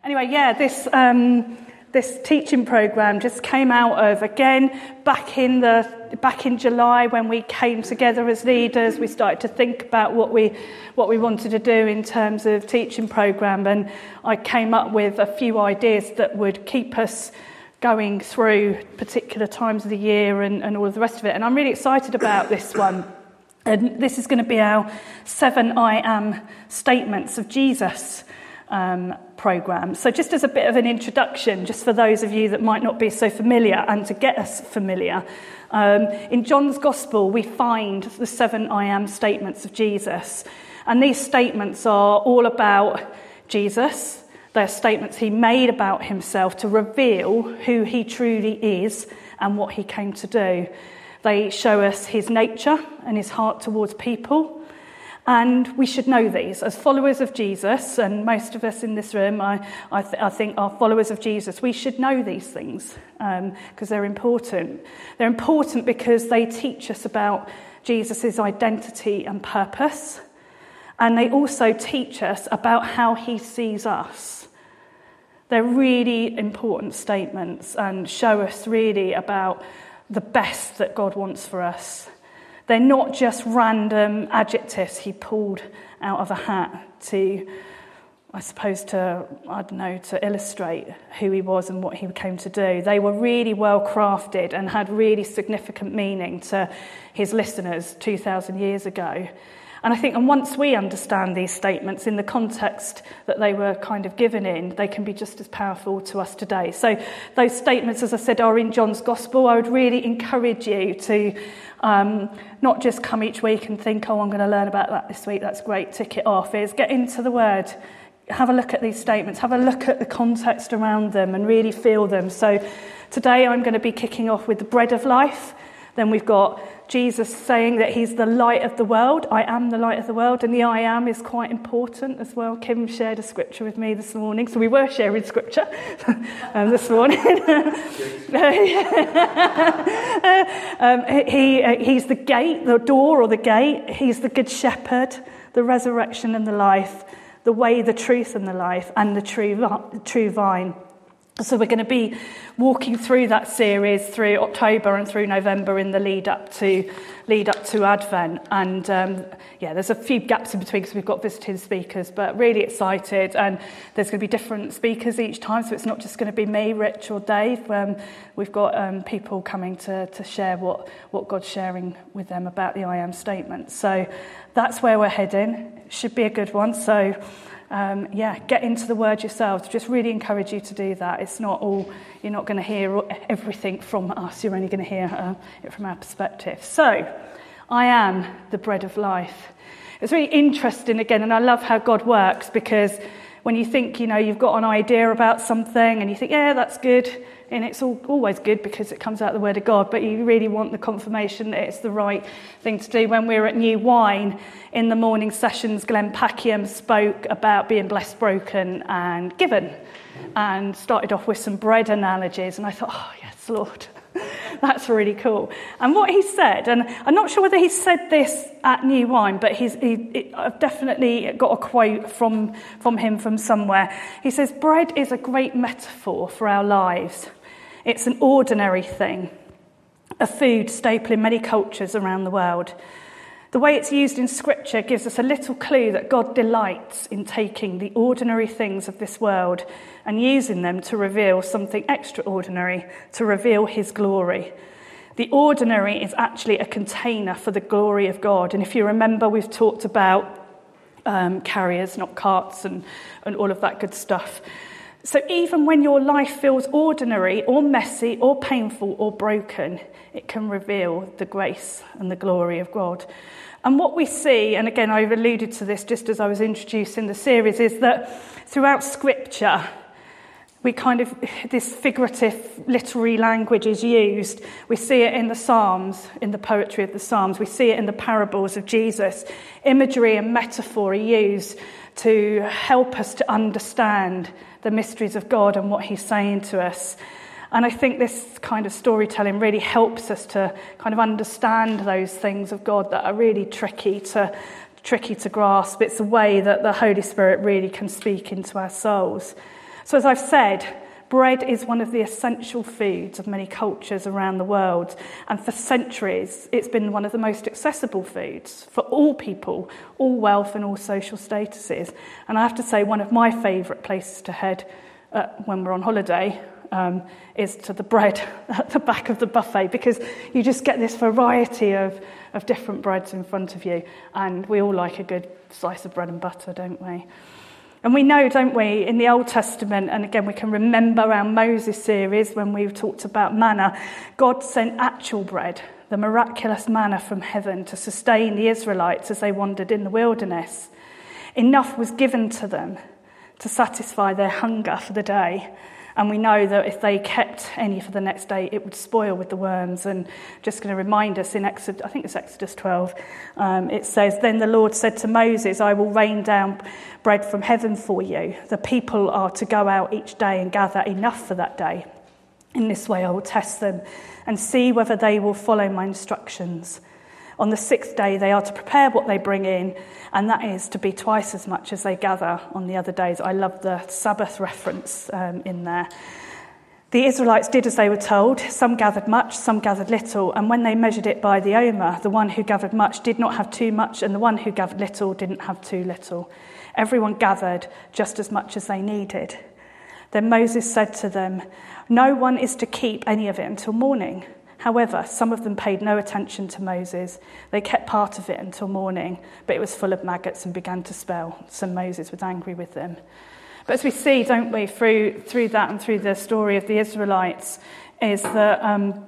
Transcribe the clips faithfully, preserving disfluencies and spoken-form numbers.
Anyway, yeah, this um, this teaching program just came out of, again, back in the back in July when we came together as leaders. We started to think about what we what we wanted to do in terms of teaching program, and I came up with a few ideas that would keep us going through particular times of the year and, and all of the rest of it. And I'm really excited about this one. And this is going to be our seven I am statements of Jesus um, program. So just as a bit of an introduction, just for those of you that might not be so familiar, and to get us familiar, um, in John's Gospel we find the seven I am statements of Jesus. And these statements are all about Jesus. They're statements he made about himself to reveal who he truly is and what he came to do. They show us his nature and his heart towards people. And we should know these. As followers of Jesus, and most of us in this room, I, I, th- I think are followers of Jesus, we should know these things because um, they're important. They're important because they teach us about Jesus' identity and purpose. And they also teach us about how he sees us. They're really important statements and show us really about the best that God wants for us. They're not just random adjectives he pulled out of a hat to, I suppose, to, I don't know, to illustrate who he was and what he came to do. They were really well crafted and had really significant meaning to his listeners two thousand years ago. And I think, and once we understand these statements in the context that they were kind of given in, they can be just as powerful to us today. So those statements, as I said, are in John's Gospel. I would really encourage you to um, not just come each week and think, oh, I'm going to learn about that this week, that's great, tick it off. Is get into the Word, have a look at these statements, have a look at the context around them and really feel them. So today I'm going to be kicking off with the bread of life. Then we've got Jesus saying that he's the light of the world. I am the light of the world. And the I am is quite important as well. Kim shared a scripture with me this morning. So we were sharing scripture um, this morning. um, he, uh, he's the gate, the door or the gate. He's the good shepherd, the resurrection and the life, the way, the truth and the life, and the true, the true vine. So we're going to be walking through that series through October and through November in the lead up to lead up to Advent. And um, yeah, there's a few gaps in between because we've got visiting speakers, but really excited. And there's going to be different speakers each time, so it's not just going to be me, Rich or Dave. Um, we've got um, people coming to, to share what, what God's sharing with them about the I am statement. So that's where we're heading. It should be a good one. So Um, yeah, get into the Word yourselves. Just really encourage you to do that. It's not all, you're not going to hear everything from us. You're only going to hear uh, it from our perspective. So, I am the bread of life. It's really interesting again, and I love how God works, because when you think, you know, you've got an idea about something and you think, yeah, that's good, and it's all, always good because it comes out of the Word of God, but you really want the confirmation that it's the right thing to do. When we were at New Wine, in the morning sessions, Glenn Packiam spoke about being blessed, broken and given, and started off with some bread analogies, and I thought, oh yes, Lord, that's really cool. And what he said, and I'm not sure whether he said this at New Wine, but he's, he, I've definitely got a quote from, from him from somewhere. He says, bread is a great metaphor for our lives. It's an ordinary thing, a food staple in many cultures around the world. The way it's used in Scripture gives us a little clue that God delights in taking the ordinary things of this world and using them to reveal something extraordinary, to reveal his glory. The ordinary is actually a container for the glory of God. And if you remember, we've talked about um, carriers, not carts, and, and all of that good stuff. So even when your life feels ordinary or messy or painful or broken, it can reveal the grace and the glory of God. And what we see, and again I've alluded to this just as I was introducing the series, is that throughout Scripture, we kind of, this figurative literary language is used. We see it in the Psalms, in the poetry of the Psalms. We see it in the parables of Jesus. Imagery and metaphor are used to help us to understand the mysteries of God and what he's saying to us. And I think this kind of storytelling really helps us to kind of understand those things of God that are really tricky to tricky to grasp. It's a way that the Holy Spirit really can speak into our souls. So as I've said, bread is one of the essential foods of many cultures around the world, and for centuries it's been one of the most accessible foods for all people, all wealth and all social statuses. And I have to say, one of my favourite places to head uh, when we're on holiday um, is to the bread at the back of the buffet, because you just get this variety of, of different breads in front of you, and we all like a good slice of bread and butter, don't we? And we know, don't we, in the Old Testament, and again we can remember our Moses series when we've talked about manna, God sent actual bread, the miraculous manna from heaven, to sustain the Israelites as they wandered in the wilderness. Enough was given to them to satisfy their hunger for the day. And we know that if they kept any for the next day, it would spoil with the worms. And just going to remind us in Exodus, I think it's Exodus twelve, um, it says, "Then the Lord said to Moses, I will rain down bread from heaven for you. The people are to go out each day and gather enough for that day. In this way I will test them and see whether they will follow my instructions. On the sixth day they are to prepare what they bring in, and that is to be twice as much as they gather on the other days." I love the Sabbath reference um, in there. The Israelites did as they were told. Some gathered much, some gathered little, and when they measured it by the omer, the one who gathered much did not have too much, and the one who gathered little didn't have too little. Everyone gathered just as much as they needed. Then Moses said to them, "No one is to keep any of it until morning." However, some of them paid no attention to Moses. They kept part of it until morning, but it was full of maggots and began to smell. So Moses was angry with them. But as we see, don't we, through through that and through the story of the Israelites, is that um,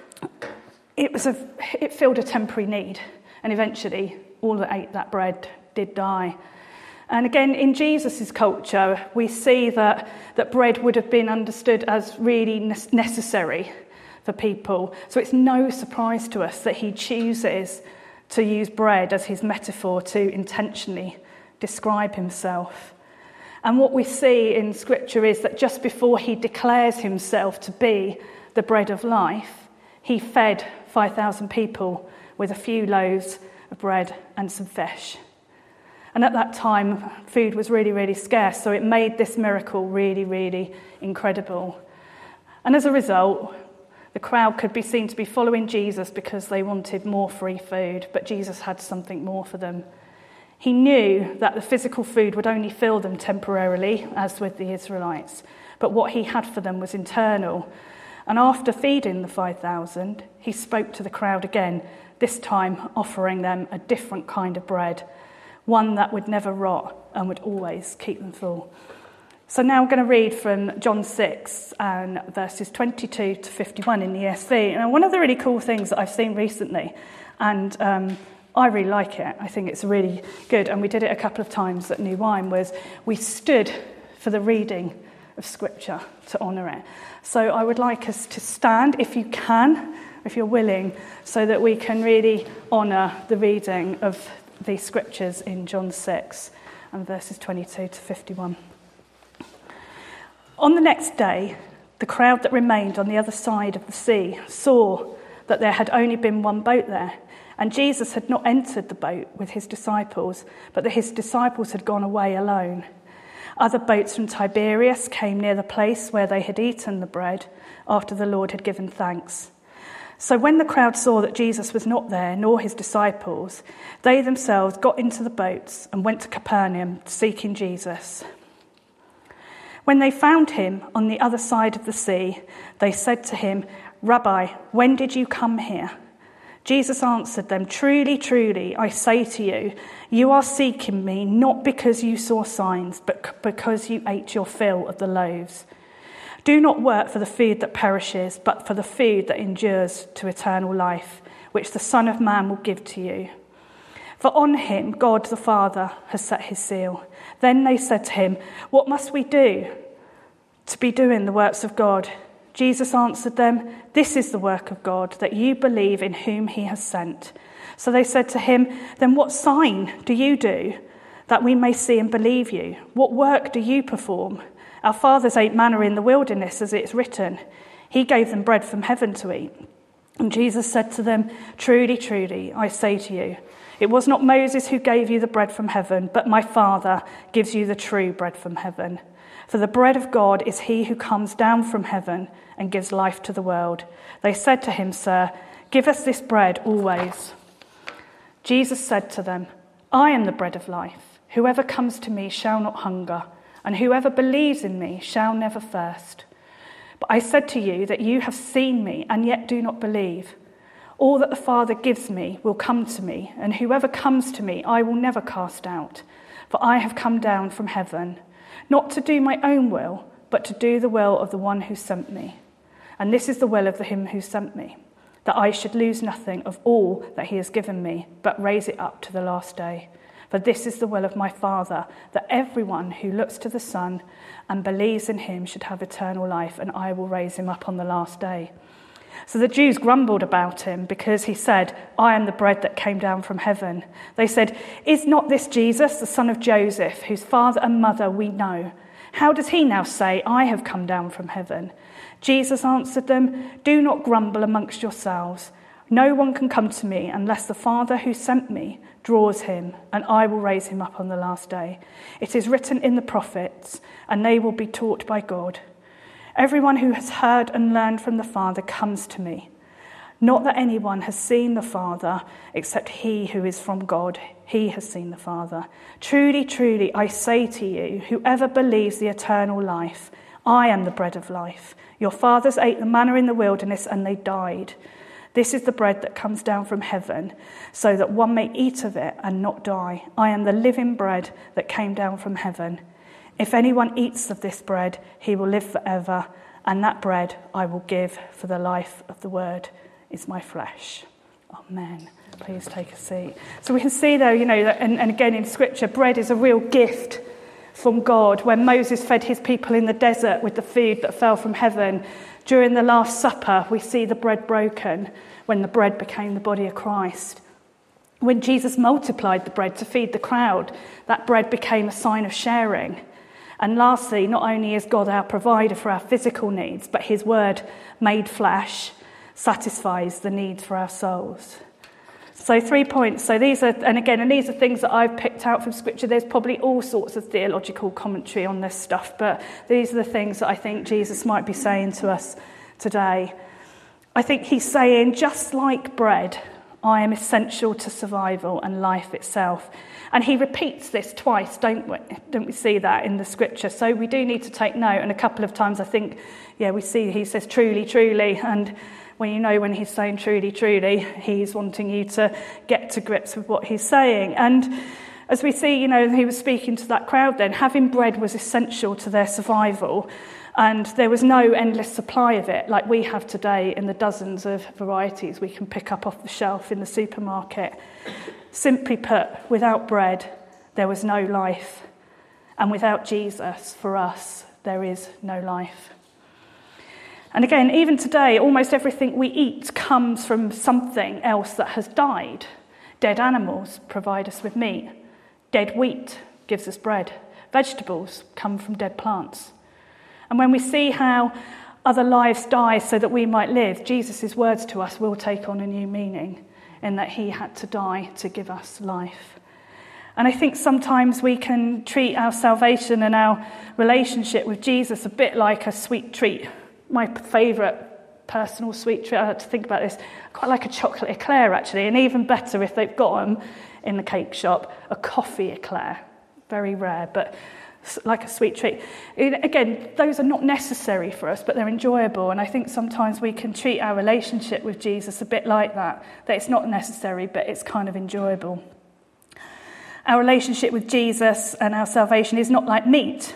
it was a it filled a temporary need, and eventually all that ate that bread did die. And again, in Jesus' culture, we see that that bread would have been understood as really necessary for people. So it's no surprise to us that he chooses to use bread as his metaphor to intentionally describe himself. And what we see in Scripture is that just before he declares himself to be the bread of life, he fed five thousand people with a few loaves of bread and some fish. And at that time, food was really, really scarce, so it made this miracle really, really incredible. And as a result, the crowd could be seen to be following Jesus because they wanted more free food, but Jesus had something more for them. He knew that the physical food would only fill them temporarily, as with the Israelites, but what he had for them was internal. And after feeding the five thousand, he spoke to the crowd again, this time offering them a different kind of bread, one that would never rot and would always keep them full. So now I'm going to read from John six and verses twenty-two to fifty-one in the E S V. And one of the really cool things that I've seen recently, and um, I really like it, I think it's really good, and we did it a couple of times at New Wine, was we stood for the reading of Scripture to honour it. So I would like us to stand, if you can, if you're willing, so that we can really honour the reading of the Scriptures in John six and verses twenty-two to fifty-one. On the next day, the crowd that remained on the other side of the sea saw that there had only been one boat there, and Jesus had not entered the boat with his disciples, but that his disciples had gone away alone. Other boats from Tiberias came near the place where they had eaten the bread after the Lord had given thanks. So when the crowd saw that Jesus was not there, nor his disciples, they themselves got into the boats and went to Capernaum, seeking Jesus. When they found him on the other side of the sea, they said to him, "Rabbi, when did you come here?" Jesus answered them, "Truly, truly, I say to you, you are seeking me not because you saw signs, but because you ate your fill of the loaves. Do not work for the food that perishes, but for the food that endures to eternal life, which the Son of Man will give to you. For on him God the Father has set his seal." Then they said to him, "What must we do to be doing the works of God?" Jesus answered them, "This is the work of God, that you believe in whom he has sent." So they said to him, "Then what sign do you do, that we may see and believe you? What work do you perform? Our fathers ate manna in the wilderness, as it is written, he gave them bread from heaven to eat." And Jesus said to them, "Truly, truly, I say to you, it was not Moses who gave you the bread from heaven, but my Father gives you the true bread from heaven. For the bread of God is he who comes down from heaven and gives life to the world. They said to him, Sir, give us this bread always. Jesus said to them, I am the bread of life. Whoever comes to me shall not hunger, and whoever believes in me shall never thirst. But I said to you that you have seen me and yet do not believe. All that the Father gives me will come to me, and whoever comes to me I will never cast out. For I have come down from heaven, not to do my own will, but to do the will of the one who sent me. And this is the will of him who sent me, that I should lose nothing of all that he has given me, but raise it up to the last day. For this is the will of my Father, that everyone who looks to the Son and believes in him should have eternal life, and I will raise him up on the last day. So the Jews grumbled about him because he said, I am the bread that came down from heaven. They said, is not this Jesus, the son of Joseph, whose father and mother we know? How does he now say, I have come down from heaven? Jesus answered them, do not grumble amongst yourselves. No one can come to me unless the Father who sent me draws him, and I will raise him up on the last day. It is written in the prophets, and they will be taught by God. Everyone who has heard and learned from the Father comes to me. Not that anyone has seen the Father except he who is from God. He has seen the Father. Truly, truly, I say to you, whoever believes the eternal life, I am the bread of life. Your fathers ate the manna in the wilderness and they died. This is the bread that comes down from heaven, so that one may eat of it and not die. I am the living bread that came down from heaven. If anyone eats of this bread, he will live forever, and that bread I will give for the life of the word is my flesh. Amen. Please take a seat. So we can see though, you know, and, and again in Scripture, bread is a real gift from God. When Moses fed his people in the desert with the food that fell from heaven, during the Last Supper, we see the bread broken when the bread became the body of Christ. When Jesus multiplied the bread to feed the crowd, that bread became a sign of sharing. And lastly, not only is God our provider for our physical needs, but his word made flesh satisfies the needs for our souls. So three points. So these are, and again, and these are things that I've picked out from Scripture. There's probably all sorts of theological commentary on this stuff, but these are the things that I think Jesus might be saying to us today. I think he's saying, just like bread, I am essential to survival and life itself. And he repeats this twice, don't we? Don't we see that in the Scripture? So we do need to take note. And a couple of times I think, yeah, we see he says truly, truly. And when you know when he's saying truly, truly, he's wanting you to get to grips with what he's saying. And as we see, you know, he was speaking to that crowd then, having bread was essential to their survival. And there was no endless supply of it like we have today in the dozens of varieties we can pick up off the shelf in the supermarket. Simply put, without bread, there was no life. And without Jesus, for us, there is no life. And again, even today, almost everything we eat comes from something else that has died. Dead animals provide us with meat. Dead wheat gives us bread. Vegetables come from dead plants. And when we see how other lives die so that we might live, Jesus' words to us will take on a new meaning in that he had to die to give us life. And I think sometimes we can treat our salvation and our relationship with Jesus a bit like a sweet treat. My favourite personal sweet treat, I had to think about this, quite like a chocolate eclair actually, and even better if they've got them in the cake shop, a coffee eclair. Very rare, but like a sweet treat. Again, those are not necessary for us, but they're enjoyable. And I think sometimes we can treat our relationship with Jesus a bit like that, that it's not necessary, but it's kind of enjoyable. Our relationship with Jesus and our salvation is not like meat.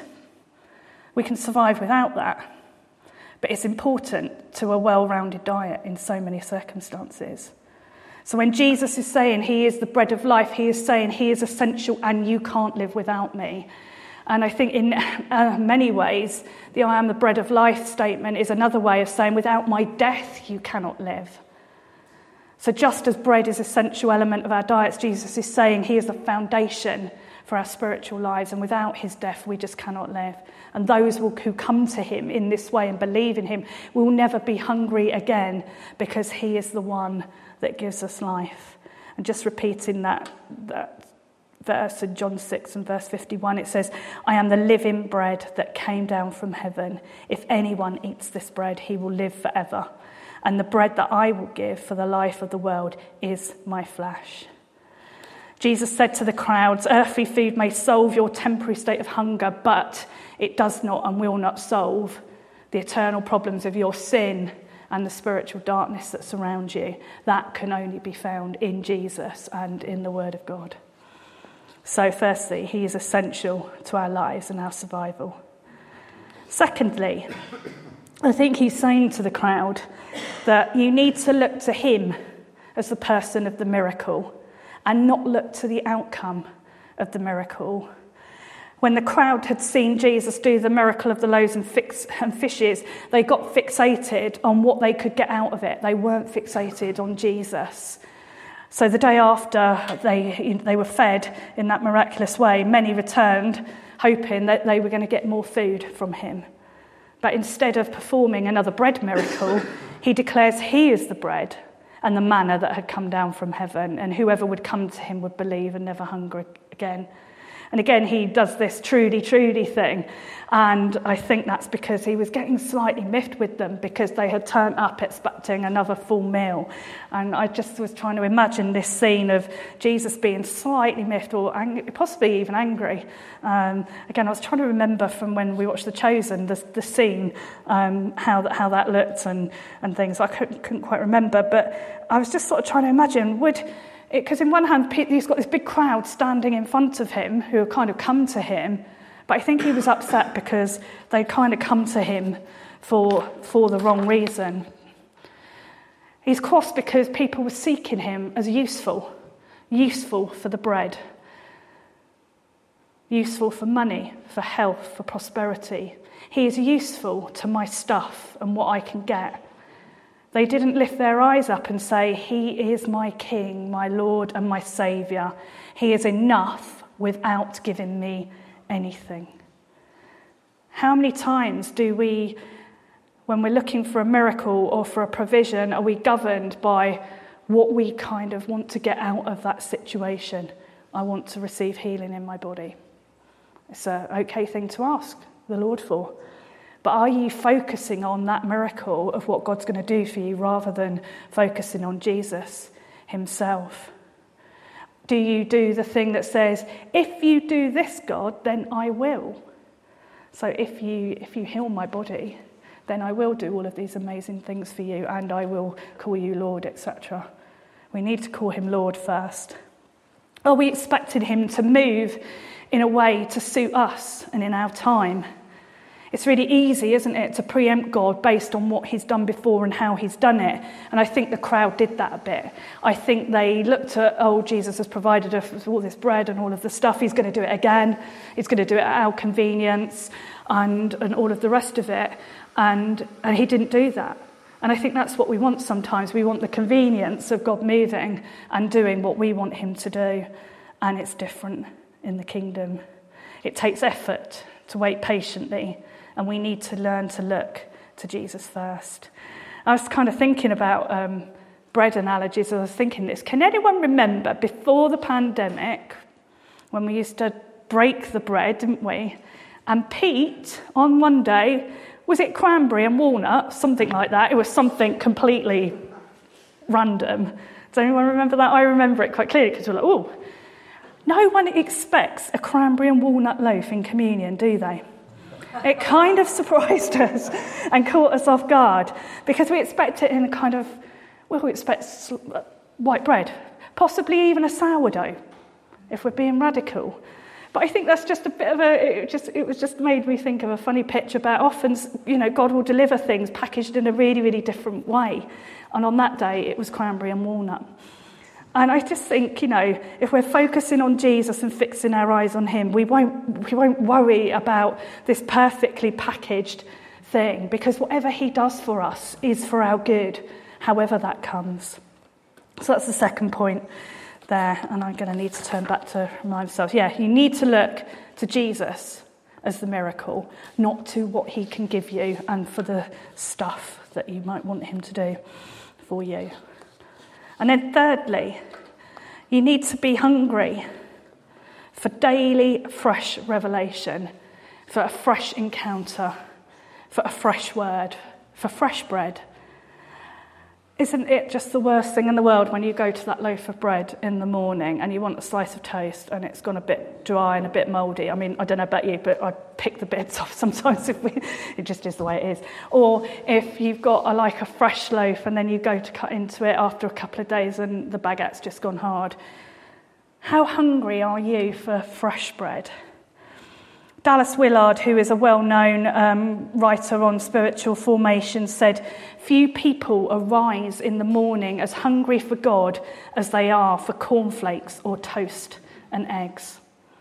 We can survive without that. But it's important to a well-rounded diet in so many circumstances. So when Jesus is saying he is the bread of life, he is saying he is essential and you can't live without me. And I think in uh, many ways, the I am the bread of life statement is another way of saying without my death, you cannot live. So just as bread is an essential element of our diets, Jesus is saying he is the foundation for our spiritual lives. And without his death, we just cannot live. And those will, who come to him in this way and believe in him will never be hungry again because he is the one that gives us life. And just repeating that, that verse in John six and verse fifty-one. It says, I am the living bread that came down from heaven. If anyone eats this bread, he will live forever. And the bread that I will give for the life of the world is my flesh. Jesus said to the crowds, earthly food may solve your temporary state of hunger, but it does not and will not solve the eternal problems of your sin and the spiritual darkness that surrounds you. That can only be found in Jesus and in the Word of God. So firstly, he is essential to our lives and our survival. Secondly, I think he's saying to the crowd that you need to look to him as the person of the miracle and not look to the outcome of the miracle. When the crowd had seen Jesus do the miracle of the loaves and, fix, and fishes, they got fixated on what they could get out of it. They weren't fixated on Jesus. So the day after they, they were fed in that miraculous way, many returned hoping that they were going to get more food from him. But instead of performing another bread miracle, he declares he is the bread and the manna that had come down from heaven, and whoever would come to him would believe and never hunger again. And again, he does this Trudy, Trudy thing. And I think that's because he was getting slightly miffed with them because they had turned up expecting another full meal. And I just was trying to imagine this scene of Jesus being slightly miffed or angry, possibly even angry. Um, again, I was trying to remember from when we watched The Chosen, the, the scene, um, how, that, how that looked and, and things. I couldn't, couldn't quite remember. But I was just sort of trying to imagine, would... Because in one hand, he's got this big crowd standing in front of him who have kind of come to him. But I think he was upset because they'd kind of come to him for, for the wrong reason. He's cross because people were seeking him as useful. Useful for the bread. Useful for money, for health, for prosperity. He is useful to my stuff and what I can get. They didn't lift their eyes up and say, he is my King, my Lord and my Saviour. He is enough without giving me anything. How many times do we, when we're looking for a miracle or for a provision, are we governed by what we kind of want to get out of that situation? I want to receive healing in my body. It's an okay thing to ask the Lord for. But are you focusing on that miracle of what God's going to do for you rather than focusing on Jesus himself? Do you do the thing that says, if you do this, God, then I will? So if you if you heal my body, then I will do all of these amazing things for you and I will call you Lord, et cetera. We need to call him Lord first. Are we expecting him to move in a way to suit us and in our time? It's really easy, isn't it, to preempt God based on what he's done before and how he's done it. And I think the crowd did that a bit. I think they looked at, oh, Jesus has provided us with all this bread and all of the stuff. He's going to do it again. He's going to do it at our convenience and, and all of the rest of it. And, and he didn't do that. And I think that's what we want sometimes. We want the convenience of God moving and doing what we want him to do. And it's different in the kingdom. It takes effort to wait patiently. And we need to learn to look to Jesus first. I was kind of thinking about um, bread analogies. I was thinking this. Can anyone remember before the pandemic when we used to break the bread, didn't we? And Pete, on one day, was it cranberry and walnut? Something like that. It was something completely random. Does anyone remember that? I remember it quite clearly because we're like, oh, no one expects a cranberry and walnut loaf in communion, do they? It kind of surprised us and caught us off guard because we expect it in a kind of, well, we expect white bread, possibly even a sourdough, if we're being radical. But I think that's just a bit of a, it just it was just made me think of a funny pitch about often, you know, God will deliver things packaged in a really, really different way. And on that day, it was cranberry and walnut. And I just think, you know, if we're focusing on Jesus and fixing our eyes on him, we won't we won't worry about this perfectly packaged thing, because whatever he does for us is for our good, however that comes. So that's the second point there, and I'm going to need to turn back to remind myself. Yeah, you need to look to Jesus as the miracle, not to what he can give you and for the stuff that you might want him to do for you. And then thirdly, you need to be hungry for daily fresh revelation, for a fresh encounter, for a fresh word, for fresh bread. Isn't it just the worst thing in the world when you go to that loaf of bread in the morning and you want a slice of toast and it's gone a bit dry and a bit mouldy? I mean, I don't know about you, but I pick the bits off sometimes if we, it just is the way it is. Or if you've got a, like a fresh loaf and then you go to cut into it after a couple of days and the baguette's just gone hard. How hungry are you for fresh bread? Dallas Willard, who is a well-known um, writer on spiritual formation, said, "Few people arise in the morning as hungry for God as they are for cornflakes or toast and eggs."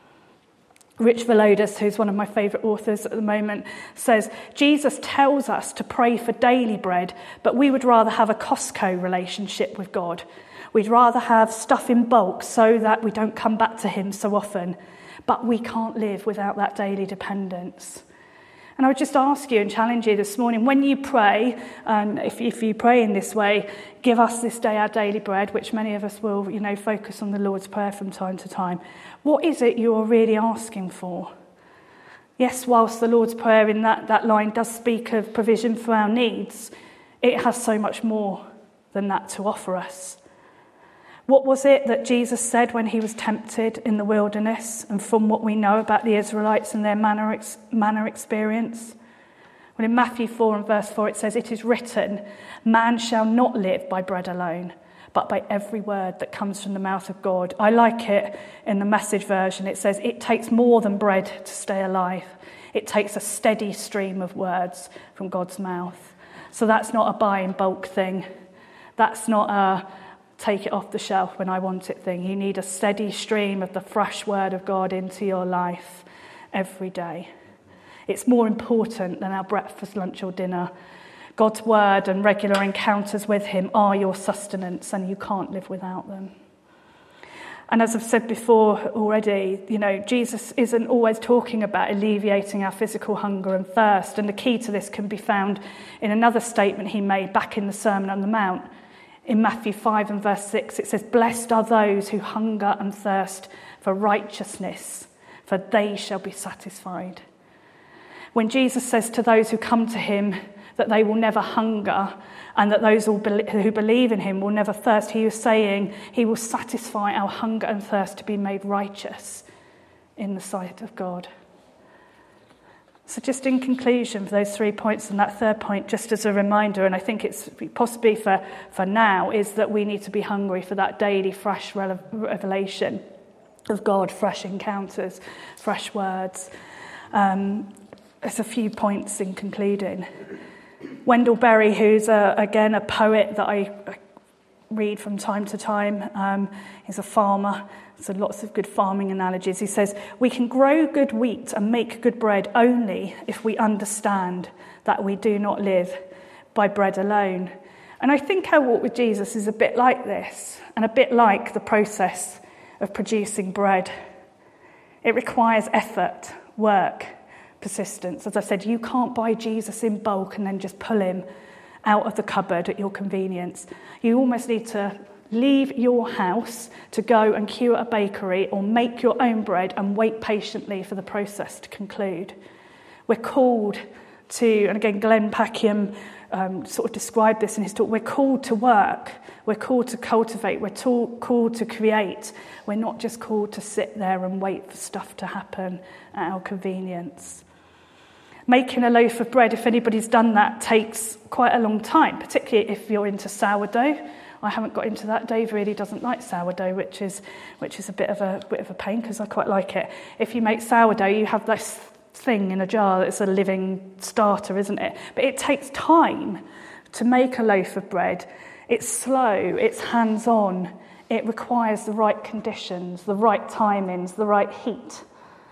Rich Villodas, who's one of my favourite authors at the moment, says, "Jesus tells us to pray for daily bread, but we would rather have a Costco relationship with God. We'd rather have stuff in bulk so that we don't come back to him so often. But we can't live without that daily dependence." And I would just ask you and challenge you this morning, when you pray, and if, if you pray in this way, "Give us this day our daily bread," which many of us will, you know, focus on the Lord's Prayer from time to time. What is it you're really asking for? Yes, whilst the Lord's Prayer in that, that line does speak of provision for our needs, it has so much more than that to offer us. What was it that Jesus said when he was tempted in the wilderness, and from what we know about the Israelites and their manna, ex- manna experience? Well, in Matthew four and verse four it says, "It is written, man shall not live by bread alone, but by every word that comes from the mouth of God." I like it in the Message version. It says, "It takes more than bread to stay alive. It takes a steady stream of words from God's mouth." So that's not a buy in bulk thing. That's not a take it off the shelf when I want it thing. You need a steady stream of the fresh word of God into your life every day. It's more important than our breakfast, lunch or dinner. God's word and regular encounters with him are your sustenance, and you can't live without them. And as I've said before already, you know, Jesus isn't always talking about alleviating our physical hunger and thirst. And the key to this can be found in another statement he made back in the Sermon on the Mount. In Matthew five and verse six, it says, "Blessed are those who hunger and thirst for righteousness, for they shall be satisfied." When Jesus says to those who come to him that they will never hunger and that those who believe in him will never thirst, he is saying he will satisfy our hunger and thirst to be made righteous in the sight of God. So just in conclusion for those three points and that third point, just as a reminder, and I think it's possibly for, for now, is that we need to be hungry for that daily fresh revelation of God, fresh encounters, fresh words. Um, there's a few points in concluding. Wendell Berry, who's, a, again, a poet that I read from time to time, um, he's a farmer. So lots of good farming analogies. He says, "We can grow good wheat and make good bread only if we understand that we do not live by bread alone." And I think our walk with Jesus is a bit like this, and a bit like the process of producing bread. It requires effort, work, persistence. As I said, you can't buy Jesus in bulk and then just pull him out of the cupboard at your convenience. You almost need to leave your house to go and queue at a bakery or make your own bread and wait patiently for the process to conclude. We're called to, and again, Glenn Packiam um, sort of described this in his talk, we're called to work, we're called to cultivate, we're to- called to create. We're not just called to sit there and wait for stuff to happen at our convenience. Making a loaf of bread, if anybody's done that, takes quite a long time, particularly if you're into sourdough. I haven't got into that. Dave really doesn't like sourdough, which is which is a bit of a bit of a pain because I quite like it. If you make sourdough, you have this thing in a jar that's a living starter, isn't it? But it takes time to make a loaf of bread. It's slow, it's hands-on. It requires the right conditions, the right timings, the right heat.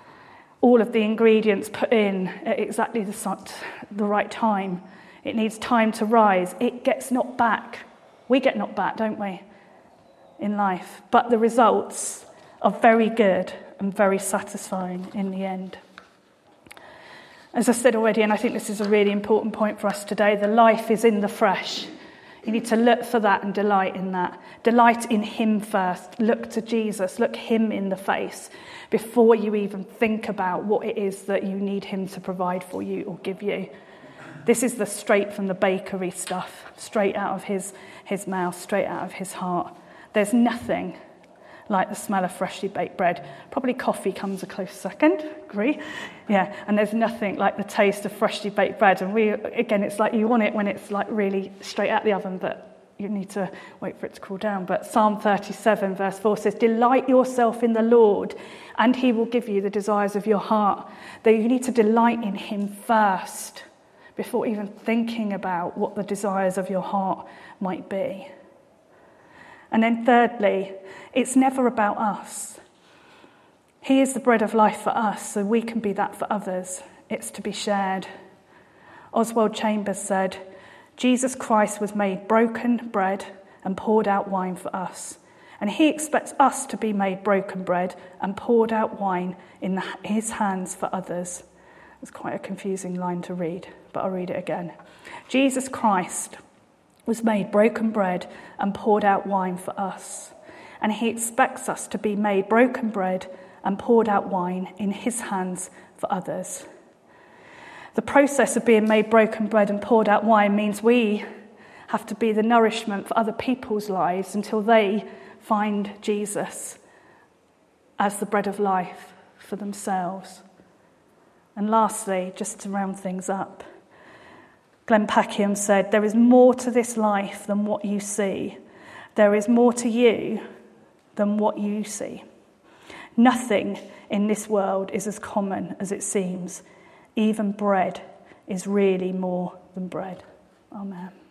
All of the ingredients put in at exactly the, the right time. It needs time to rise. It gets knocked back. We get knocked back, don't we, in life? But the results are very good and very satisfying in the end. As I said already, and I think this is a really important point for us today, the life is in the fresh. You need to look for that and delight in that. Delight in him first. Look to Jesus. Look him in the face before you even think about what it is that you need him to provide for you or give you. This is the straight from the bakery stuff, straight out of his, his mouth, straight out of his heart. There's nothing like the smell of freshly baked bread. Probably coffee comes a close second, agree? Yeah, and there's nothing like the taste of freshly baked bread. And we, again, it's like you want it when it's like really straight out the oven, but you need to wait for it to cool down. But Psalm thirty-seven verse four says, delight yourself in the Lord, and he will give you the desires of your heart. That you need to delight in him first before even thinking about what the desires of your heart might be. And then thirdly, it's never about us. He is the bread of life for us, so we can be that for others. It's to be shared. Oswald Chambers said, Jesus Christ was made broken bread and poured out wine for us. And he expects us to be made broken bread and poured out wine in the, his hands for others. It's quite a confusing line to read, but I'll read it again. Jesus Christ was made broken bread and poured out wine for us. And he expects us to be made broken bread and poured out wine in his hands for others. The process of being made broken bread and poured out wine means we have to be the nourishment for other people's lives until they find Jesus as the bread of life for themselves. And lastly, just to round things up, Glenn Packiam said, there is more to this life than what you see. There is more to you than what you see. Nothing in this world is as common as it seems. Even bread is really more than bread. Amen.